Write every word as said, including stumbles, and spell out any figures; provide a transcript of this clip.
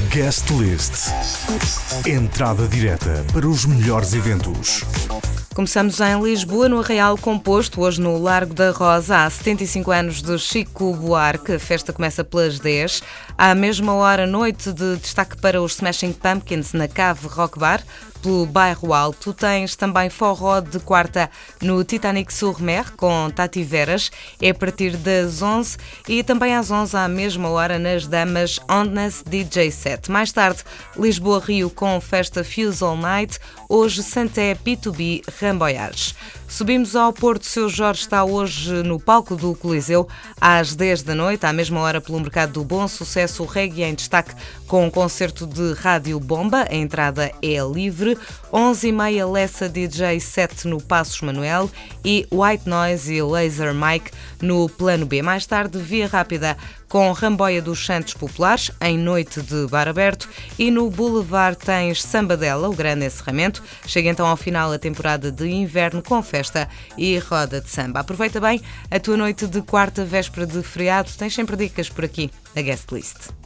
Guest List. Entrada direta para os melhores eventos. Começamos em Lisboa, no Arraial Composto, hoje no Largo da Rosa. Há setenta e cinco anos de Chico Buarque. A festa começa pelas dez. À mesma hora, noite de destaque para os Smashing Pumpkins na Cave Rock Bar, pelo Bairro Alto. Tens também forró de quarta no Titanic-sur-Mer, com Tati Veras. É a partir das onze e também às onze, à mesma hora, nas Damas, Ondness D J Set. Mais tarde, Lisboa-Rio com festa Fuse All Night. Hoje, Santé P dois B Ramboiares. Subimos ao Porto. Seu Jorge está hoje no palco do Coliseu às dez da noite, à mesma hora pelo Mercado do Bom Sucesso. O reggae em destaque com um concerto de Rádio Bomba. A entrada é livre. onze e meia Lessa D J Set no Passos Manuel e White Noise e Laser Mike no Plano B. Mais tarde, Via Rápida com Ramboia dos Santos Populares, em noite de bar aberto, e no Boulevard tens Sambadela, o grande encerramento. Chega então ao final a temporada de inverno com festa e roda de samba. Aproveita bem a tua noite de quarta, véspera de feriado. Tens sempre dicas por aqui na Guest List.